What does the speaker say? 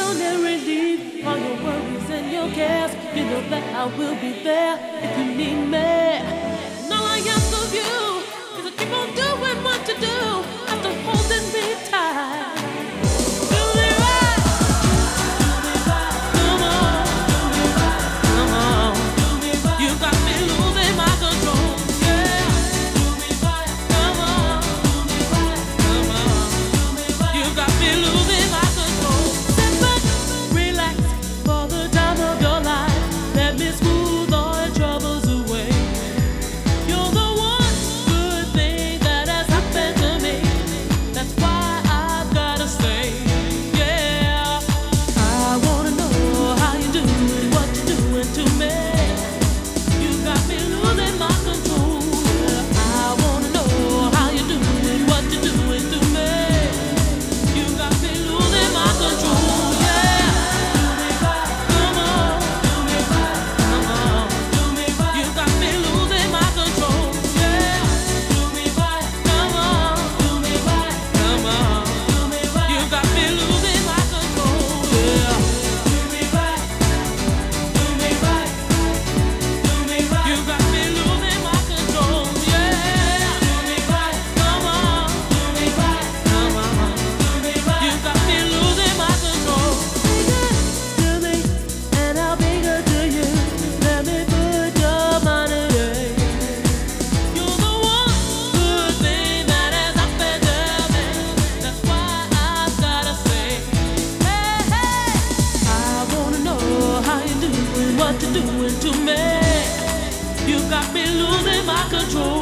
down and relieve all your worries and your cares. You know that I will be there if you need me. And all I ask of you is to keep on doing what you do after holding me tight. Do me right, come on, come on. You got me losing my control. Yeah, come on, come on. You got me losing my control. Sit back, relax for the time of your life. Let me smooth all your troubles away. You're the one good thing that has happened to me. That's why I've gotta say, yeah. I wanna know how you doing, what you doing to me. You got me losing my control. I wanna know how you doing, what you doing to me. You got me losing my control, yeah. Come on, come on. You got me losing my control, yeah. Come on, come on. You got me losing my control, yeah. You got me losing my control, yeah. Come on, come on. You got me losing my control. Be good to me, and I'll be good to you. Let me put your mind at ease. You're the one good thing that has happened to me. That's why I've gotta say, hey, hey. I wanna know how you doing, what you doing to me. You got me losing my control.